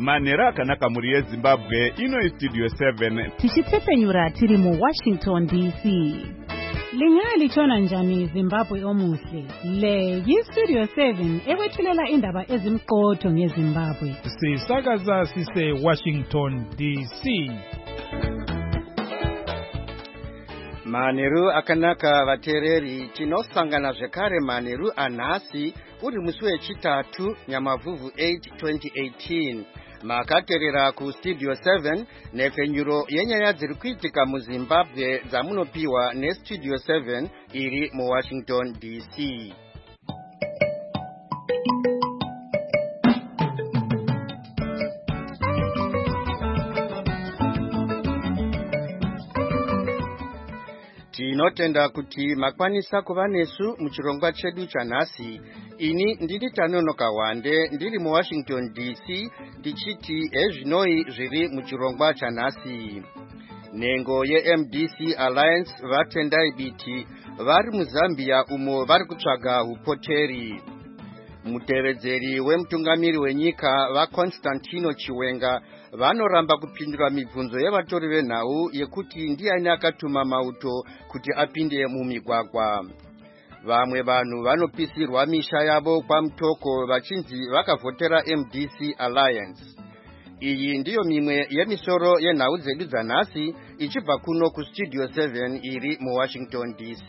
manhero akanaka muri yezimbabwe. Ino Studio 7 tichitsepenyura tiri mu Washington DC. Lingalitshona njani Zimbabwe omuhle? Le yi-Studio 7 ekwethulela indaba ezimqotho ngeZimbabwe. Sisakaza sise Washington DC. Manheru akanaka vatereri, tinosangana zvekare manheru anhasi uri musi wechitatu Nyamavhuvhu 8 2018. Makaterera ku Studio 7 nepfenyuro yenyaya dziri kuitika muZimbabwe dzamunopiwa neStudio 7 iri muWashington DC. Tinotenda kuti makwanisa kuva nesu muchirongwa chedu chanhasi. Ini ndiri Tanonoka Wande ndiri muWashington DC ndichiti ezvinoi zviri muchirongwa chanhasi. Nengo yeMDC Alliance vatendai biti vari muZambia umo vari kutsvaga upoteri. Mutevedzeri wemutungamiri wenyika vaConstantino Chiwenga vanoramba kupindura mibvunzo yevatori venhau yekuti ndiani akatuma mauto kuti apinde mumigwagwa. Vamwe vanhu vanopisirwa misha yavo kwamutoko vachinzi vakavhotera MDC Alliance. Iyi ndiyo mimwe yemisoro yenhau dzedu dzanhasi ichibva kuno kuStudio 7 iri muWashington DC.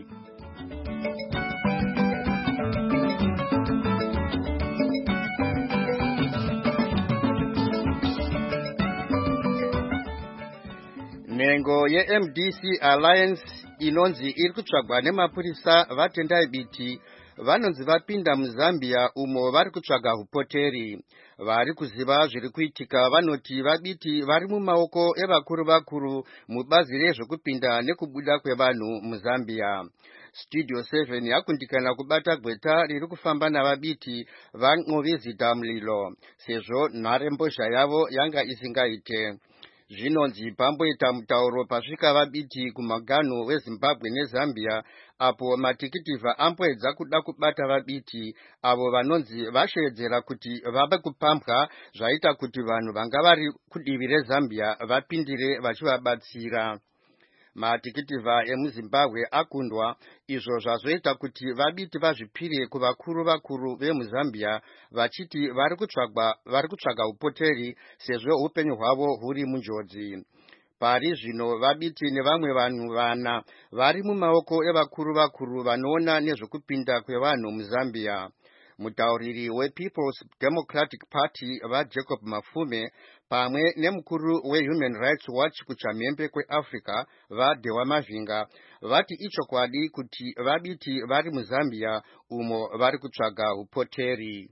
Nengo yeMDC Alliance inonzi iri kutsvagwa nemapurisa vatendai biti vanonzi vapinda muZambia umo vari kutsvaga upoteri. Vari kuziva zviri kuitika vanoti vabiti vari mumaoko evakuru mubazi rezvekupinda nekubuda kwevanhu muZambia. Studio 7 yakundikana kubata gweta riri kufamba navabiti vaNovizita Mlilo sezvo nharembozha yavo yanga isingaite. Zvinonzi pamboita mutauro pasvika vabiti kumaganho weZimbabwe neZambia apo matikitivha amboedza kuda kubata vabiti avo vanonzi vasheedzera kuti vabe kupambwa zvaita kuti vanhu vanga vari kudivi reZambia vapindire vachivabatsira. Matikitivha emuZimbabwe akundwa, izvo zvazoita kuti vabiti vazvipire kuvakuru vemuZambia vachiti vari kutsvaga upoteri sezvo upenyu hwavo huri munjodzi. Pari zvino vabiti nevamwe vanhu vana vari mumaoko evakuru vanoona nezvekupinda kwevanhu muZambia. Mutauriri wePeople's Democratic Party vaJacob Mafume pamwe nemukuru weHuman Rights Watch kuchamhembe kweAfrica vaDewa Mavinga vati ichokwadi kuti vabiti vari muZambia umo vari kutsvaga upoteri.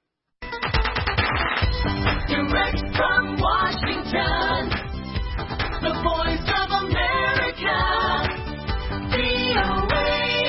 Direct from Washington, the Voice of America, VOA.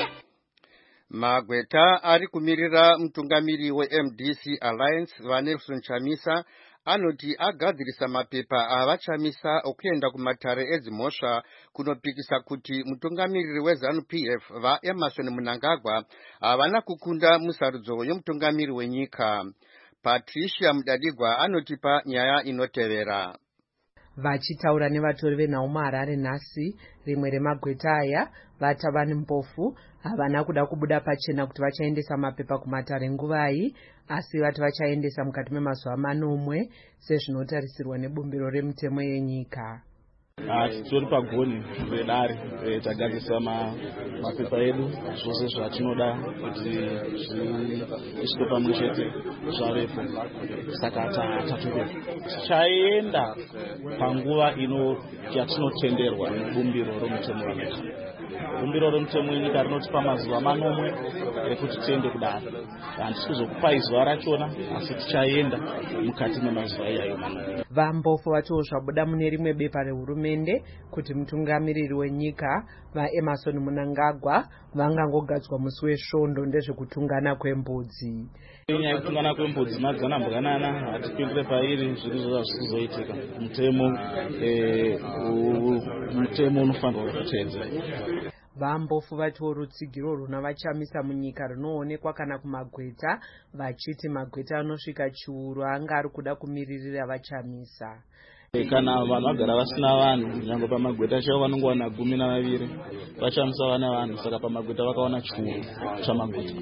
Magweta ari kumirira mutungamiri weMDC Alliance vaNelson Chamisa anoti agadzirisa mapepa avachamisa okuenda kumatare edzimhosva kunopikisa kuti mutungamiriri weZANU-PF vaEmerson Mnangagwa havana kukunda musarudzo yomutungamiri wenyika. Patricia Mudadigwa anotipa nyaya inotevera. Vachitaura nevatori venhau muHarare nhasi, rimwe remagweta aya vata vane mpofu havana kuda kubuda pachena kuti vachaendesa mapepa kumatare nguvai, asi vati vachaendesa mukati memazuva manomwe sezvinotarisirwa nebumbiro remutemo yenyika. Titori pagoni redare tagadzisa mapepa edu zvose zvatinoda kuti zvisvike pamwe chete zvavepo, saka tatopera tichaenda panguva yatinotenderwa nebumbiro romutemo wenyika. Bumbiro romutemo wenyika rinotipa mazuva manomwe ekuti tiende kudaro. Handisi kuzokupai zuva rachona, asi tichaenda mukati memazuva iyayo manomwe. Vambofu vatiwo zvabuda mune rimwe bepa rehurumende kuti mutungamiriri wenyika vaEmerson Mnangagwa vangangogadzwa musi wesvondo ndezvekutungana kwembudzi. Nyaya yekutungana kwembudzi madzana mbwanana hatipindire pairi, zviri zvazvikuzoitika. Mutemo unofanirwa kuteedzera. vambofu vatiwo rutsigiro runavachamisa munyika runoonekwa kana kumagweta, vachiti magweta anosvika chiuru anga ari kuda kumiririra vachamisa. Kana vanhu vagara vasina vanhu, nyange pamagweta chaivo vanongowana 12 vachamisa vane vanhu, saka pamagweta vakawana chiuru chamagweta.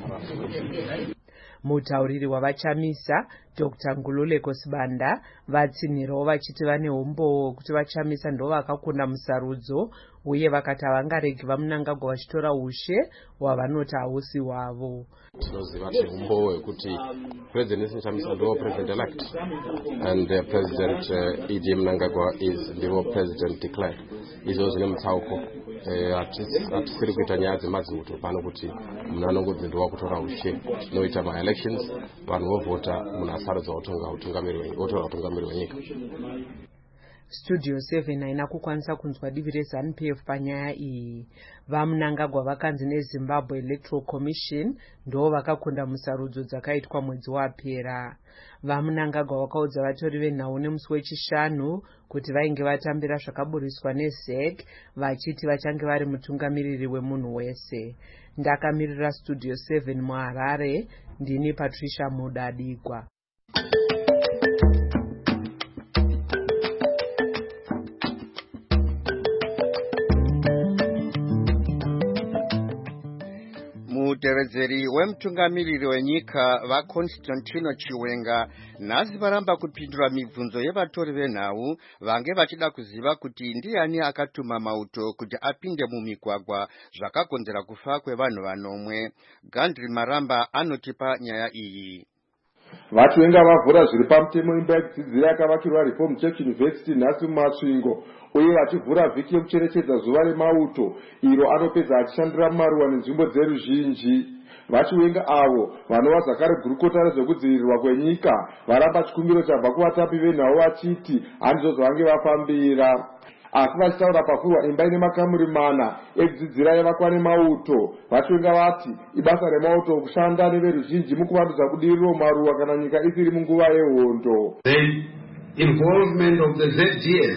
Mutauriri wavachamisa Dr. Ngululeko Sibanda vatsinhirawo vachiti vane umbowo kuti vachamisa ndo vakakunda musarudzo uye vakati havangaregi vaMnangagwa vachitora ushe hwavanoti hausi hwavo. Tinoziva umbowo hwekuti President Chamisa ndo President elect and President E.D. Mnangagwa is ndivo President declared. Izvo zvine mutsauko. Hatisiri kuita nyaya dzemazimuto pano kuti munhu anongodzindiwa kutora ushe. Tinoita ma-elections, vanhu vovhota, munhu asarudzwa utongamiri wenyika. Studio 7 haina kukwanisa kunzwa divi reZANU-PF panyaya iyi. VaMnangagwa vakanzi neZimbabwe Electoral Commission ndo vakakunda musarudzo dzakaitwa mwedzi wapera. VaMnangagwa vakaudza vatori venhau nemusi wechishanu kuti vainge vatambira zvakaburiswa neZEC vachiti vachange vari mutungamiriri wemunhu wese. Ndakamirira Studio 7 muHarare, ndini Patricia Mudadigwa. Mutevedzeri wemutungamiriri wenyika vaConstantino Chiwenga nhasi varamba kupindura mibvunzo yevatori venhau vange vachida kuziva kuti ndiani akatuma mauto kuti apinde mumigwagwa zvakakonzera kufa kwevanhu vanomwe. Gandri Maramba anotipa nyaya iyi. Vachiwenga vavhura zviri pamutemo imba yekudzidzira yakavakirwa Reform Church University nhasi muMasvingo, uye vachivhura vhiki yekucherechedza zuva remauto iro anopedza achishandira mumaruwa nenzvimbo dzeruzhinji. Vachiwenga avo vanova zvakare gurukota rezvekudzivirirwa kwenyika varamba chikumbiro chabva kuvatambi venhau vachiti handizvo zvavange vafambira. Asi vachitaura pafurwa imba ine makamuri 4 ekudzidzira yavakwa nemauto, Vachiwenga vati ibasa remauto kushanda neveruzhinji mukuvandudza budiriro maruwa kana nyika isiri munguva yehondo. The involvement of the ZDF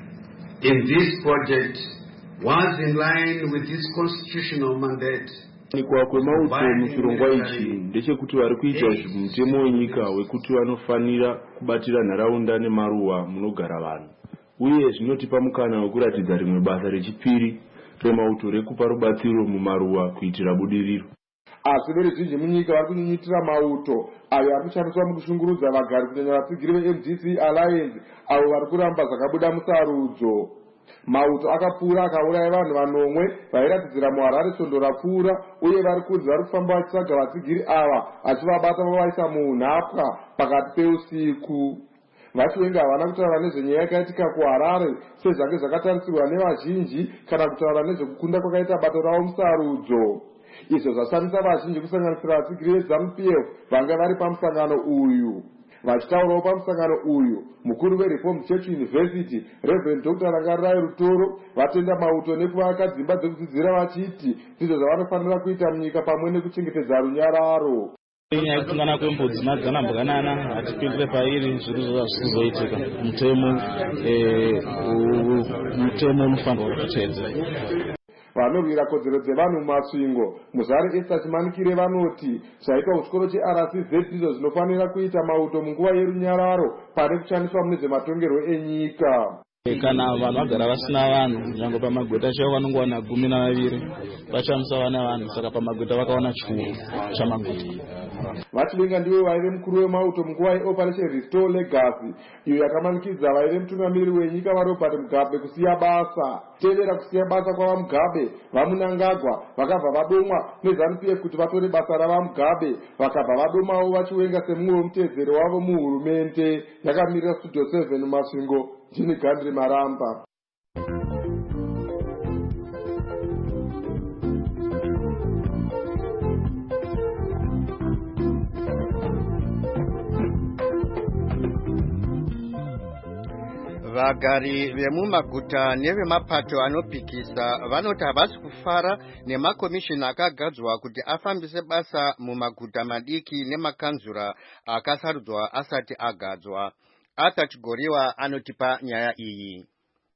in this project was in line with its constitutional mandate. Kuwanikwa kwemauto muchirongwa ichi ndechekuti vari kuita mutemo wenyika wekuti vanofanira kubatira nharaunda nemaruwa munogara vanhu, uye zvinotipa mukana wekuratidza rimwe basa rechipiri remauto rekupa rubatsiro mumaruwa kuitira budiriro. Asi veruzhinji munyika vari kunyunyutira mauto ayo ari kushandiswa mukushungurudza vagari kunyanya vatsigiri veMDC Alliance avo vari kuramba zvakabuda musarudzo. Mauto akapfuura akauraya vanhu vanomwe vairatidzira muHarare svondo rapfuura, uye vari kunzi vari kufamba vachitsvaga vatsigiri ava achivabata vavaisa muunhapwa pakati peusiku. Vachiwenga havana kutaura nezvenyaya yakaitika kuHarare sezvange zvakatarisirwa nevazhinji kana kutaura nezvekukunda kwakaita bato ravo musarudzo. Izvo zvashamisa vazhinji kusanganisira vatsigiri veZANU-PF vanga vari pamusangano uyu. Vachitaurawo pamusangano uyu, mukuru weReformed Church University Reverend Dr. Rangarirai Rutoro vatenda mauto nekuvaka dzimba dzekudzidzira vachiti ndizvo zvavanofanira kuita munyika pamwe nekuchengetedza runyararo. Nyaya yekusangana kwembudzi nadzanambwanana hatipindire pairi zviri zvazvizoitika. Mutemo unofanirwa kutedzwa. Vanorwira kodzero dzevanhu muMasvingo, Muzare Esther Chimanikire vanoti zvaitwa kuchikoro cheRCZ ndizvo zvinofanira kuita mauto munguva yerunyararo pane kushandiswa mune zvematongerwo enyika. Kana vanhu vagara vasina vanhu, nyange pamagweta chaivo vanongowana 12 vachamisa vane vanhu, saka pamagweta vakawana chiuru chamagweta. Vachiwenga ndivo vaive mukuru wemauto munguva yeOperation Restore Legacy iyo yakamanikidza vaive mutungamiriri wenyika vaRobert Mugabe kusiya basa. Tevera kusiya basa kwavaMugabe, vaMnangagwa vakabva vadomwa neZANU-PF kuti vatore basa ravaMugabe, vakabva vadomawo Vachiwenga semumwe wemutedzeri wavo muhurumende. Yakamirira Studio 7 muMasvingo, ndini Gandri Maramba. Vagari vemumaguta nevemapato anopikisa vanoti havasi kufara nemakomishini akagadzwa kuti afambise basa mumaguta madiki nemakanzura akasarudzwa asati agadzwa. Arthur Chigoriwa anotipa nyaya iyi.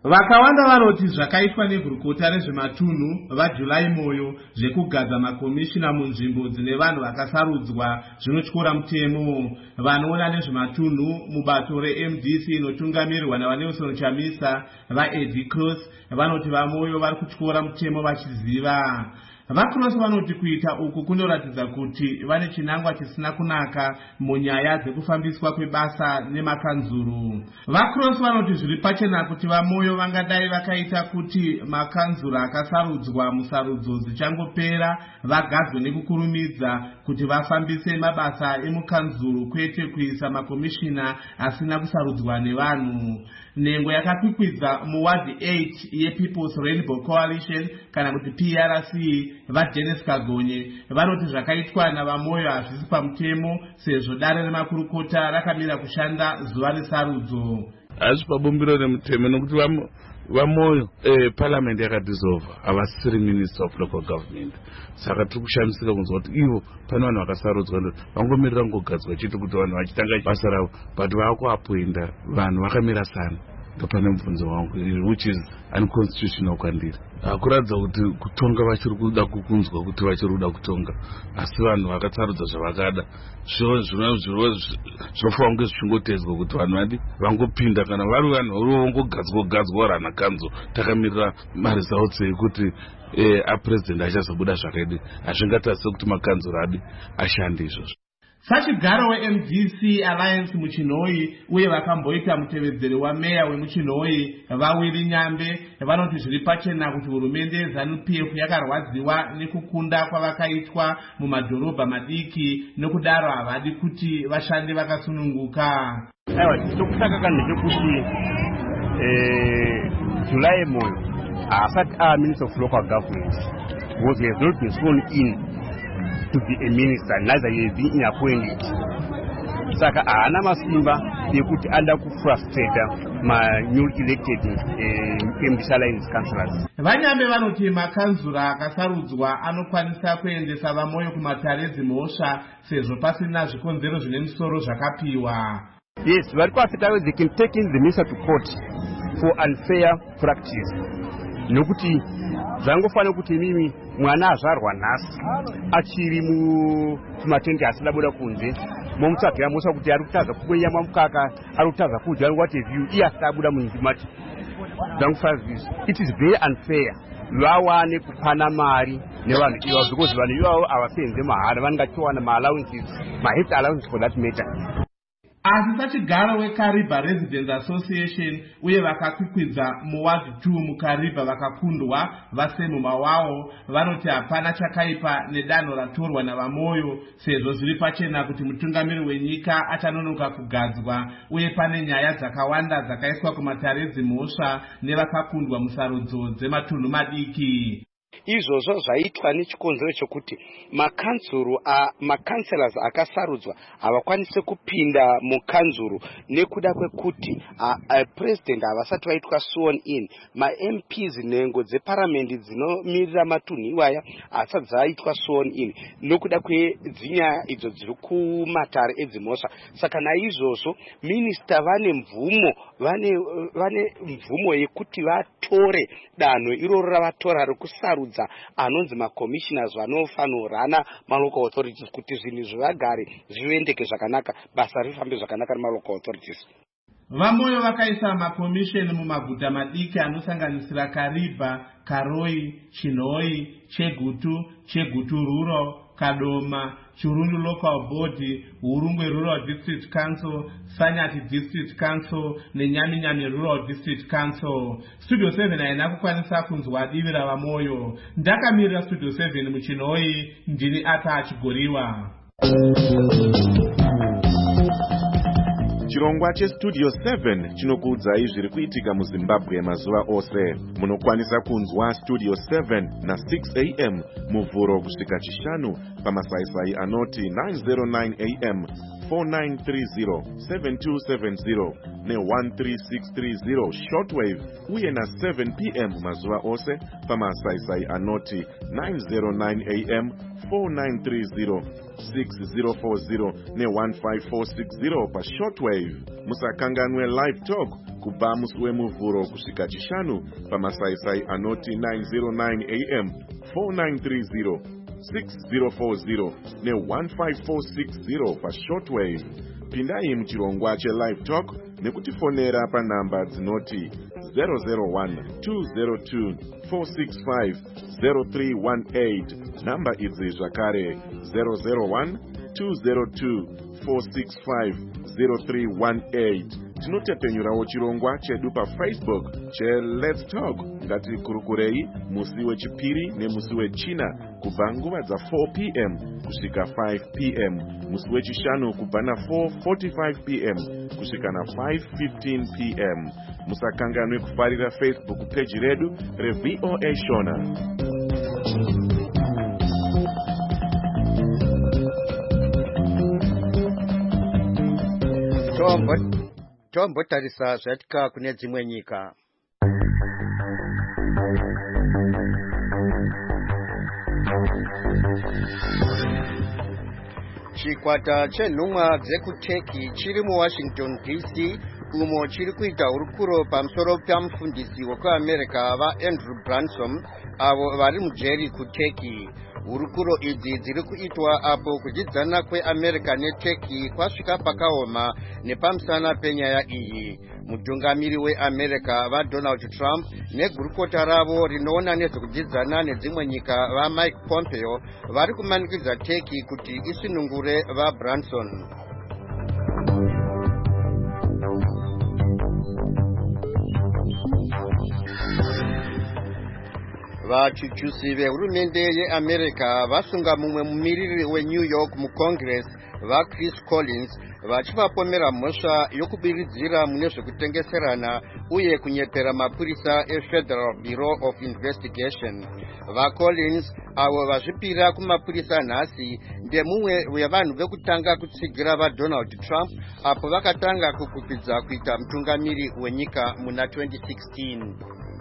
Vakawanda vanoti zvakaitwa negurukota rezvematunhu vaJulai Moyo zvekugadza makomishina munzvimbo dzine vanhu vakasarudzwa zvinotyora mutemo. Vanoona nezvematunhu mubato reMDC inotungamirirwa naVanelson Chamisa vaEddie Cross vanoti vaMoyo vari kutyora mutemo vachiziva. VaCross vanoti kuita uku kunoratidza kuti vane chinangwa chisina kunaka munyaya dzekufambiswa kwebasa nemakanzuru. VaCross vanoti zviri pachena kuti vaMoyo vangadai vakaita kuti makanzuru akasarudzwa musarudzo dzichangopera vagadzwe nekukurumidza kuti vafambise mabasa emukanzuru kwete kuisa makomishina asina kusarudzwa nevanhu. Nhengo yakakwikwidza muwadhi 8 yePeople's Rainbow Coalition kana kuti PRC vaDennis Kagonye vanoti zvakaitwa navaMoyo hazvisi pamutemo sezvo dare remakurukota rakamira kushanda zuva resarudzo. Hazvisi pabumbiro remutemo nokuti vaMoyo parliament yakadissolve havasiri minister of local government. Saka tiri kushamisika kunzwa kuti ivo pane vanhu vakasarudzwa vangomirira kungogadzwa chete kuti vanhu vachitanga basa ravo but vakuapoinda vanhu vakamira sana. Ndopane mubvunzo wangu which is unconstitutional kwandiri. Kuratidza kuti kutonga vachiri kuda kukunzwa kuti vachiri kuda kutonga asi vanhu vakatsarudza zvavakada zvinofanira kunge zvichingotedzwa kuti vanhu vadi vangopinda kana vari vanhu vangogadzwa rana kanzo takamirira maresults ekuti apresident achazobuda zvakaidi hazvingatarisa kuti makanzuro adi ashande izvozvo. Sachigaro weMDC Alliance muChinhoyi uye vakamboita mutevedzeri wameya wemuChinhoyi Vawiri Nyambe vanoti zviri pachena kuti hurumende yeZANU-PF yakarwadziwa nekukunda kwavakaitwa mumadhorobha madiki nokudaro havadi kuti vashande vakasununguka. Chokutanga ndechekuti July Moyo asati Minister of Local Government was he has not been sworn in to be a minister, neither he has been appointed. Saka haana masimba ekuti anda kufrustrate my newly elected MDC Alliance councillors. Vanyambe vanoti makanzura akasarudzwa anokwanisa kuendesa vaMoyo kumatare dzimhosva sezvo pasina zvikonzero zvine musoro zvakapiwa. Yes, vari kuafita they can take in the minister to court for unfair practice. Nokuti zvangofanira kuti mimi mwana azvarwa nhasi achiri mumatende asina buda kunze momutsvagira mosa kuti ari kutaza kumwenya mukaka ari kutaza kudya what have you iye asina buda munzimati zvangofanira it is very unfair vawane kupana mari nevanhu ivavo because vanhu ivavo havasenze mahara vangachiwana maallowances mahealth allowances for that matter. Asi sachigaro weKariba Residents Association uye vakakwikwidza muward 2 muKariba vakakundwa vasemuma wavo vanoti hapana chakaipa nedanho ratorwa navaMoyo sezvo zviri pachena kuti mutungamiri wenyika achanonoka kugadzwa uye pane nyaya dzakawanda dzakaiswa kumatare dzimhosva nevakakundwa musarudzo dzematunhu madiki. Izvozvo zvaitwa nechikonzero chokuti makanselas akasarudzwa havakwanise kupinda mukanzuru nekuda kwekuti president havasati vaitwa sworn in. MPs nhengo dzeparamendi dzinomirira matunhu iwaya havasati dzaitwa sworn in nokuda kwedzinyaya idzo dziri kumatare edzimhosva. Saka naizvozvo minista vane mvumo yekuti vatore danho iroro ravatora rekusarudza anonzi macommissioners vanofanirana malocal authorities kuti zvinhu zvivagare zviendeke zvakanaka basa rifambe zvakanaka nemalocal authorities. VaMoyo vakaisa makomisheni mumaguta madiki anosanganisira Kariba, Karoi, Chinhoyi, Chegutu Rural, Kadoma, Chirundu Local Board, Urungwe Rural District Council, Sanyati District Council neNyaminyami Rural District Council. Studio 7 haina kukwanisa kunzwa divi ravaMoyo. Ndakamirira Studio 7 muChinhoyi, ndini Ata Chigoriwa. Chirongwa cheStudio 7 chinokuudzai zviri kuitika muZimbabwe mazuva ose. Munokwanisa kunzwa Studio 7 na 6 am muvhuro kusvika chishanu pamasaisai anoti 909 am 4930 7270 ne13630 shortwave uye na 7 pm mazuva ose pamasaisai anoti 909 am 4930 6040 ne15460 pa shortwave. Musakanganwe live talk kubva musi wemuvhuro kusvika chishanu pamasaisai anoti 909 am 4930 6040 ne15460 pashortwave. Pindai muchirongwa chelive talk nekutifonera panhamba dzinoti 001-202-465-0318. Namba idzi zvakare 001-202-465-0318. Tinotepenyurawo chirongwa chedu paFacebook cheLet's Talk. Ngatikurukurei musi wechipiri nemusi wechina kubva nguva dza4 p.m. kusvika 5 p.m. musi wechishanu kubva na4:45 p.m. kusvika na5:15 p.m. Musakanganwe kufarira Facebook page redu reVOA Shona. Tombotarisa zvatika kune dzimwe nyika. Chikwata chenhumwa dzekuTurkey chiri muWashington DC umo chiri kuita hurukuro pamusoro pamufundisi wekuAmerica vaAndrew Branson avo vari mujeri kuTurkey. Hurukuro idzi dziri kuitwa apo kudzidzana kweAmerica neTurkey kwasvika pakaoma nepamusana penyaya iyi. Mutungamiri weAmerica vaDonald Trump negurukota ravo rinoona nezvekudzidzana nedzimwe nyika vaMike Pompeo vari kumanikidza Turkey kuti isunungure vaBranson. Vachuchusi vehurumende yeAmerica vasunga mumwe mumiriri weNew York muCongress vaChris Collins vachivapomera mhosva yokubiridzira mune zvekutengeserana uye kunyepera mapurisa eFederal Bureau of Investigation. VaCollins avo vazvipira kumapurisa nhasi ndemumwe wevanhu vekutanga kutsigira vaDonald Trump apo vakatanga kukwikwidzwa kuita mutungamiri wenyika muna 2016.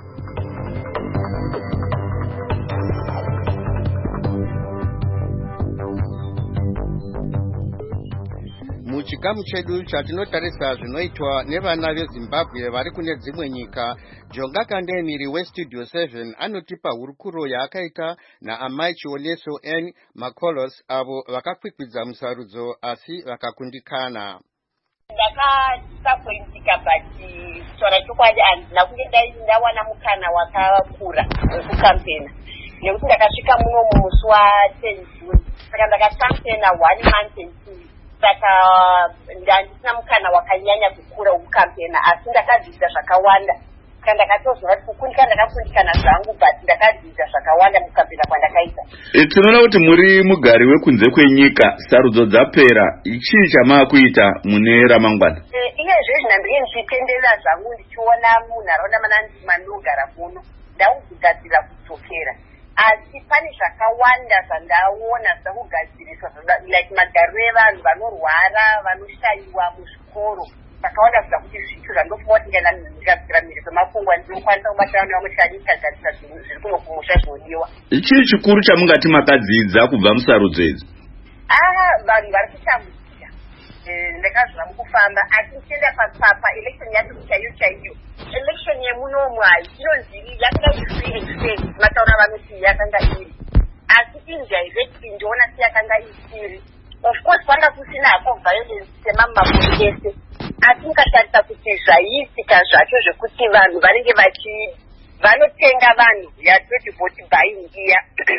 Muchikamu chedu chatinotarisa zvinoitwa nevana veZimbabwe vari kune dzimwe nyika, Jonga Kandemiri weStudio 7 anotipa hurukuro yaakaita naamai Chioleso N. Makolos avo vakakwikwidza musarudzo asi vakakundikana. Ndakasapointika bati kutaura chokwadi handina kunge ndawana mukana wakakura wekukampena nekuti ndakasvika muno musi wa10 June saka ndakakampena 1 month and 2 saka ndandisina mukana wakanyanya kukura wekukampena asi ndakadzidzisa zvakawanda saka ndakatozwa kuti kukundika ndakakundikana zvangu but ndakadzidzisa zvakawanda mukampena kwandakaita. Tinoona kuti muri mugari wekunze kwenyika, sarudzo dzapera, chii chamakuita mune ramangwana? Iyezve zvinandike ndichitenderera zvangu ndichiona munharaunda mandinogara muno ndakugadzirira kudzokera, asi pane zvakawanda zvandaona zvakugadziriswa like magariro evanhu vanorwara vanoshayiwa muzvikoro zvakawanda zvoda kuti zviito zvandofunga kuti ndikadzira mhiri kwemakungwa ndinokwanisa kubatana nevamwe shanyi ikagadzira zviri kuno kumusha zvinodiwa. Chii chikuru chamungati makadzidza kubva musarudzo idzi? Vanhu vari kutambudzika ndakazvira mukufamba asi ndichienda paelection yacho chaiyo election yemunomu hai inonzi yakanga iri free and fair mataura vanoti yakanga iri asi indirect ndiona seyakanga isiri. Of course kwanga kusina hako violence semamaburi ese asi mukatarisa kuti zvaiitika zvacho zvekuti vanhu vanenge vanotenga vanhu yatoti voti buying iya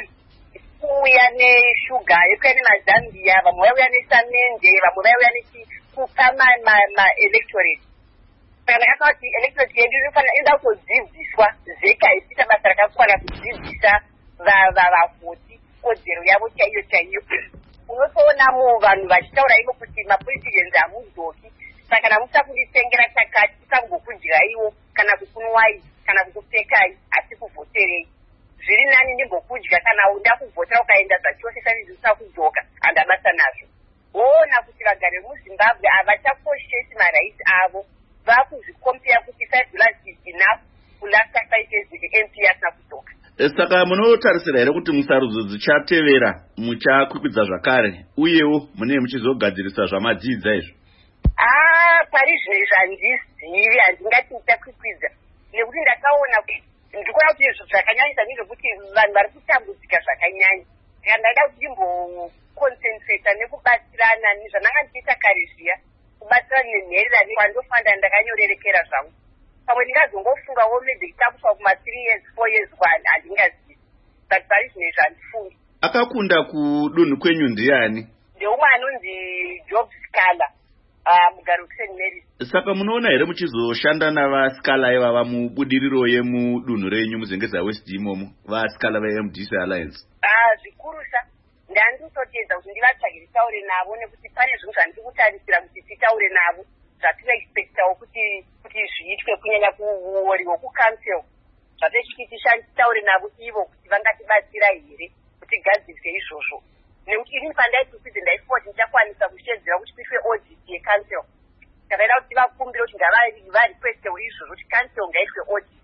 kuuya neshuga yekuya nemazambia, vamwe vauya nesamende, vamwe vauya nekupa ma-electorate. Saka ndakasema kuti electorate yedu inoda kutodzidziswa zeka isita basa rakakwana kudzidzisa vavoti kodzero yavo chaiyo. Unotoona vanhu vachitaura ivo kuti mapoliticians hamudzoki, saka kana musa kunditengera chakati tisangokudyaiwo kana kukunwai kana kukupfekai asi kuvhoterei. Zviri nani ndimbokudya kana ndakuvhotera ukaenda zvachose sanizvisa kudzoka handabasa nazvo. Woona kuti vagari vemuZimbabwe havachakoshesi maraisi avo, vakuzvikompera kuti $5 is enough kulasta saite MP asina kudzoka. Saka munotarisira here kuti musarudzo dzichatevera muchakwikwidza zvakare uyewo mune muchizogadzirisa zvamadzidza izvo? parizvino izvi handizivi, handingati ndichakwikwidza nekuti ndakaona ndikuona kuti izvo zvakanyanyisa ndezvekuti vanhu vari kutambudzika zvakanyanya. Saka ndaida kuti ndimboconcentrata nekubatsirana nezvananga ndichiita kare zviya, kubatsirana nenhererani kwandofanira ndakanyorerekera zvangu. Pamwe ndingazongofungawo maybe nditakuswa kuma 3 years 4 years kwani handingazivi, but parizvino izvi handifungi. Akakunda kudunhu kwenyu ndiani? Ndeumwe anonzi Job Scala, mugari weSt Mary's. Saka munoona here muchizoshanda navaScala ivava mubudiriro yemudunhu renyu muZengeza West imomo, vaScala veMDC Alliance? Zvikurusa ndanditotedza kuti ndivatsvagire taure navo, nekuti pane zvinhu zvandiri kutarisira kuti titaure navo zvatinoexpectawo kuti zviitwe, kunyanya kuwori hwekucouncil zvatechiti titaure navo ivo kuti vangatibatsira here kuti gadzirise izvozvo. Nekuti ini pandaitipidze ndaifoti ndichakwanisa kushedzera kuti kuitwe audit yecouncil. Takaida kuti vakumbire kuti ngavarequestewo izvozvo kuti council ngaitwe audit,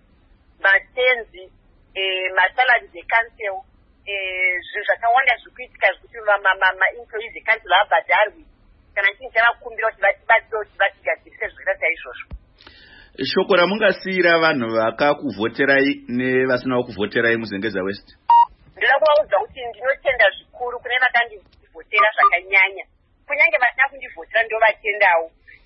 matenzi, masalaries ecouncil, zvinhu zvakawanda zviri kuitika zvekuti maemployees ecouncil havabhadharwi. Kana chinhu chavakumbira kuti vatibatsire kuti vatigadzirise zvakaita izvozvo. Shoko ramungasiyira vanhu vakakuvhoterai nevasina kuvhoterai muZengeza West? Ndoda kuvaudza kuti ndinotenda zvikuru kune vakandivhotera zvakanyanya. Kunyange vasina kundivhotera ndovatendawo.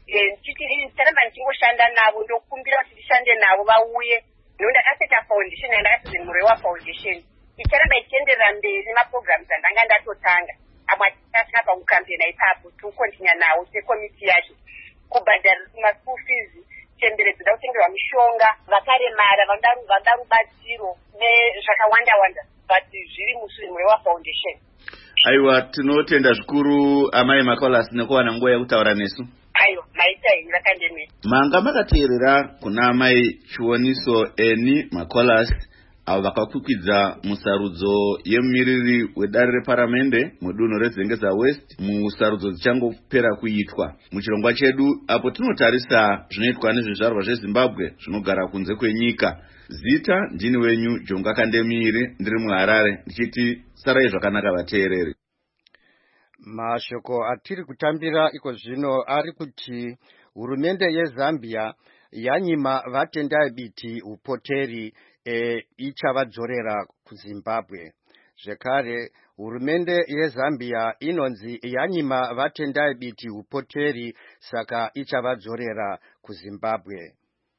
Ndicharamba ndichingoshanda navo, ndokumbira kuti ndishande navo vauye. Nekuti ndakaseta foundation yandakaseta Murewa Foundation. Icharamba ichienderera mberi nemaprograms andanga ndatotanga. Amwe atisina pakukampena ipapo, tikukontinya nawo sekomiti yacho. Kubhadharisa maschool fees, chemberedzo da kutengerwa mishonga, vakaremara vanoda rubatsiro nezvakawanda-wanda. But zviri muRewa Foundation. Aiwa, tinotenda zvikuru amai Makolas nekuwana nguva yekutaura nesu. Aiwa, maita henyu vakandemera. Manga makateerera kuna amai Chioniso Eni Makolas avo vakakwikwidza musarudzo yemumiriri wedare reparamende mudunhu reZengeza West musarudzo dzichangopera kuitwa muchirongwa chedu, apo tinotarisa zvinoitwa nezvizvarwa zveZimbabwe zvinogara kunze kwenyika. Zita ndini wenyu Jonga Kandemire, ndiri muHarare, ndichiti sarai zvakanaka vateereri. Mashoko atiri kutambira iko zvino ari kuti hurumende yeZambia yanyima vatendai biti upoteri ichavadzorera kuZimbabwe. Zvekare hurumende yeZambia inonzi yanyima vatendai biti upoteri saka ichavadzorera kuZimbabwe.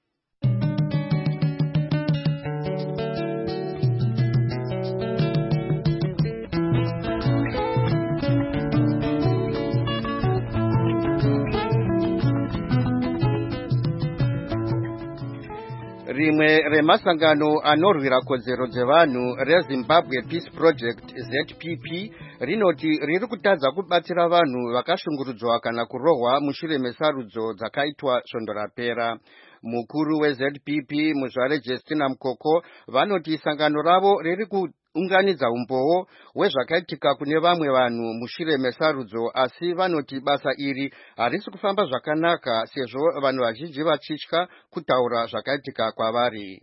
Rimwe remasangano anorwira kodzero dzevanhu reZimbabwe Peace Project ZPP rinoti riri kutadza kubatsira vanhu vakashungurudzwa kana kurohwa mushure mesarudzo dzakaitwa svondo rapera. Mukuru weZPP Muzvare Justina Mukoko vanoti sangano ravo riri kuunganidza umboo hwezvakaitika kune vamwe vanhu mushure mesarudzo, asi vanoti basa iri harisi kufamba zvakanaka sezvo vanhu vazhinji vachitya kutaura zvakaitika kwavari.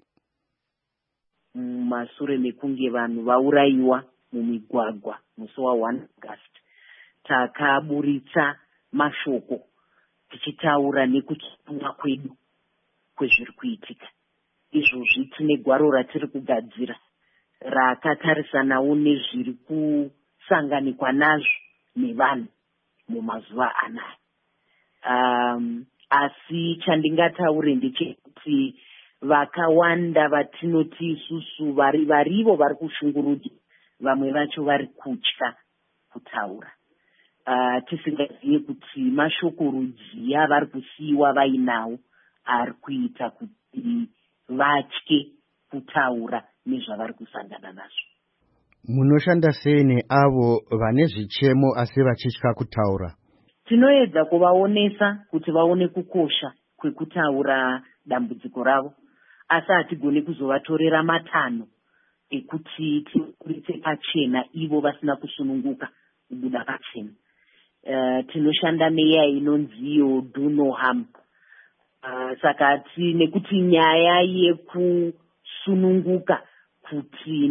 Mashure mekunge vanhu vaurayiwa mumigwagwa musi wa1 August, takaburitsa mashoko tichitaura nekuchitumwa kwedu kwezviri kuitika. Izvozvi tine gwaro ratiri kugadzira rakatarisanawo nezviri kusanganikwa nazvo nevanhu mumazuva anaya. Asi chandingataure ndechekuti vakawanda vatinoti isusu varivo vari kushungurudzwa, vamwe vacho vari kutya kutaura. Tisingazive kuti mashoko rudziya vari kusiyiwa vainawo ari kuita kuti vatye kutaura nezvavari kusangana nazvo. Munoshanda sei neavo vane zvichemo asi vachitya kutaura? Tinoedza kuvaonesa kuti vaone kukosha kwekutaura dambudziko ravo, asi hatigone kuzovatorera matanho ekuti tiburitse pachena ivo vasina kusununguka kubuda pachena. Tinoshanda neya inonziyo do no harm. Saka nekuti nyaya yekusununguka kuti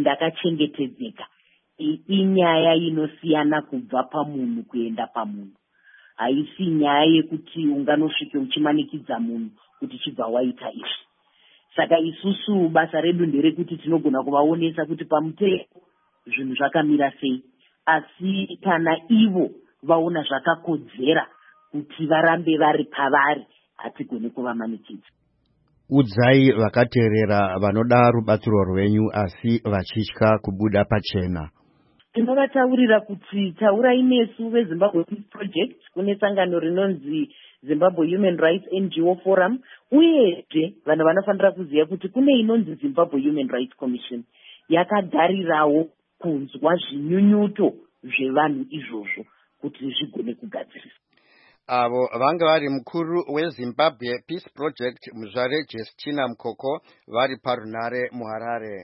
ndakachengetedzeka inyaya inosiyana kubva pamunhu kuenda pamunhu. haisi nyaya yekuti unganosvike uchimanikidza munhu kuti chibva waita izvi. Saka isusu basa redu nderekuti tinogona kuvaonesa kuti pamutemo zvinhu zvakamira sei, asi kana ivo vaona zvakakodzera kuti varambe vari pavari hatigone kuvamanikidza. Udzai vakateerera vanoda rubatsiro rwenyu asi vachitya kubuda pachena. Tinovataurira kuti taurai nesu veZimbabwe Peace Project kune sangano rinonzi Zimbabwe Human Rights NGO Forum, uyezve vanhu vanofanira kuziva kuti kune inonzi Zimbabwe Human Rights Commission yakagarirawo kunzwa zvinyunyuto zvevanhu izvozvo kuti zvigone kugadziriswa. Avo vanga vari mukuru weZimbabwe Peace Project Muzvare Justina Mukoko vari parunare muHarare.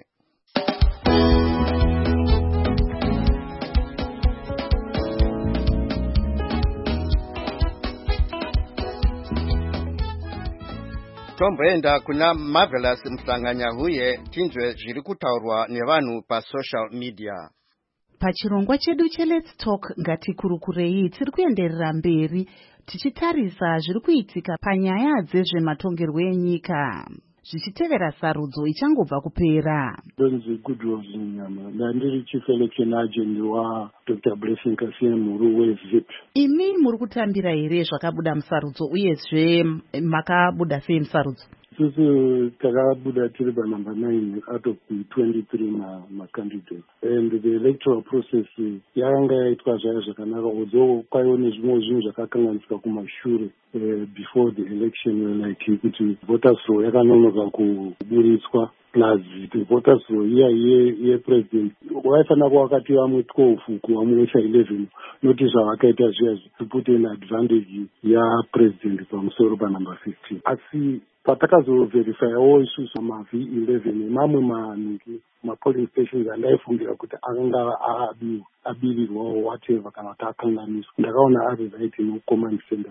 Tomboenda kuna Marvelous Msanganyahuye tinzwe zviri kutaurwa nevanhu pasocial media. Pachirongwa chedu cheLet's Talk ngatikurukurei tiri kuenderera mberi tichitarisa zviri kuitika panyaya dzezvematongerwo enyika zvichitevera sarudzo ichangobva kupera. Ndonzi Goodwill Zinyama ndandiri chief election agent waDr. Blessing Kasiem muru weZIP. Imi muri kutambira here zvakabuda musarudzo uyezve makabuda sei musarudzo? Isusu takabuda tiri panumber 9 out of the 23 macandidates, and the electoral process yakanga yaitwa zvaya zvakanaka, although kwaiwo nezvimwe zvinhu zvakakanganisika kumashure before the election, like kuti voters roll yakanonoka kuburitswa, plus the voters roll yepresident waifanira kuva wakati vamwe 12 kuvamwe 11, noti zvavakaita zviya to put an advantage yapresident pamusoro panumber 15. Asi patakazoverifyawo isusu maV11 nemamwe manhingi mapolling stations andaifungira kuti akanga abirirwawo whatever kana kuti akanganiswa, ndakaona ari right nocommand center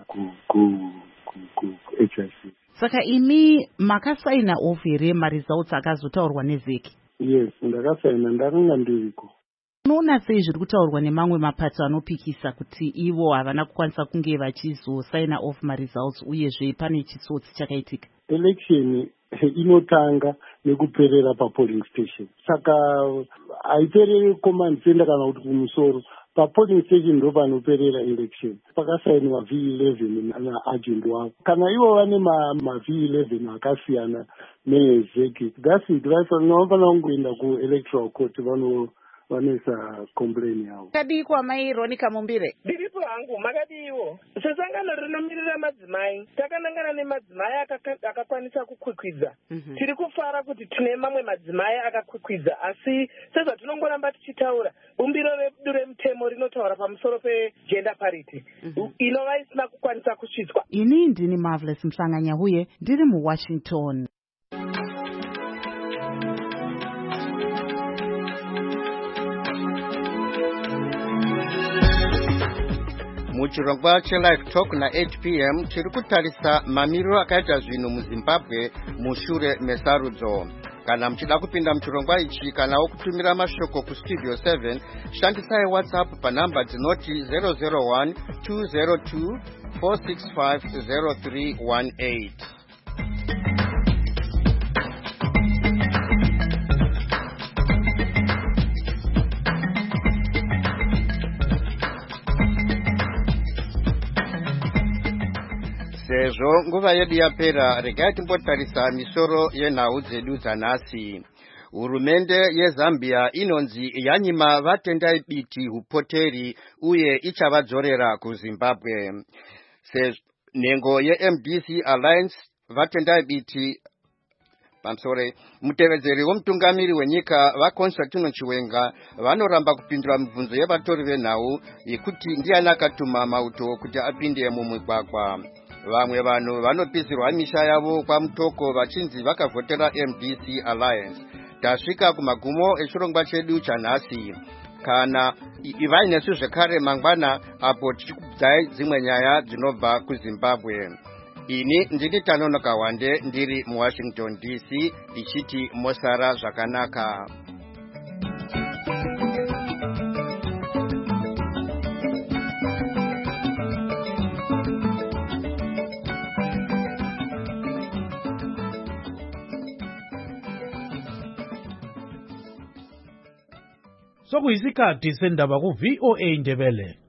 ku-HIC. Saka imi makasaina off here maresults akazotaurwa nezeki? Yes, ndakasaina, ndakanga ndiriko. Unoona sei zviri kutaurwa nemamwe mapato anopikisa kuti ivo havana kukwanisa kunge vachizosaina off maresults uyezve pane chisotsi chakaitika? Election inotanga nekuperera papolling station, saka haipereri command center kana kuti kumusoro. Papolling station ndo panoperera election, pakasainiwa V11 naagent wavo. Kana ivo vane maV11 akasiyana neezeki, that's it, vanofana kungoenda kuelectoral court vanesa complain yavo. Kadikwa mai Ronica Mumbire. Ndiripo hangu, makadiwo. Sesangano rinomirira madzimai, takanangana nemadzimai akakwanisa kukwikwidza. Tiri kufara kuti tine mamwe madzimai akakwikwidza, asi sezvatinongoramba tichitaura, bumbiro redu remutemo rinotaura pamusoro pegender parity. Inova isina kukwanisa kusvitswa. Ini ndini Marvelous Msanganyahuye, ndiri muWashington. Muchirongwa cheLive Talk na 8 p.m. chiri kutarisa mamiriro akaita zvinhu muZimbabwe mushure mesarudzo. Kana muchida kupinda muchirongwa ichi kanawo kutumira mashoko kustudio 7, shandisai WhatsApp panhamba dzinoti 001 202 465 0318. Sezvo nguva yedu yapera, regai timbotarisa misoro yenhau dzedu dzanhasi. Hurumende yeZambia inonzi yanyima vatendai biti hupoteri uye ichavadzorera kuZimbabwe. Nhengo yeMDC Alliance vatendai biti mutevedzeri womutungamiri wenyika vaConstantino Chiwenga vanoramba kupindura mibvunzo yevatori venhau yekuti ndiani akatuma mauto kuti apinde mumigwagwa. Vamwe vanhu vanopisirwa misha yavo kwamutoko vachinzi vakavhotera MDC Alliance. Tasvika kumagumo echirongwa chedu chanhasi. Kana vainesu zvekare mangwana apo tichikudzai dzimwe nyaya dzinobva kuZimbabwe. Ini ndini Tanonoka Wande ndiri muWashington DC ichiti mosara zvakanaka. sokuyisikhathi sendaba ku-VOA Ndebele.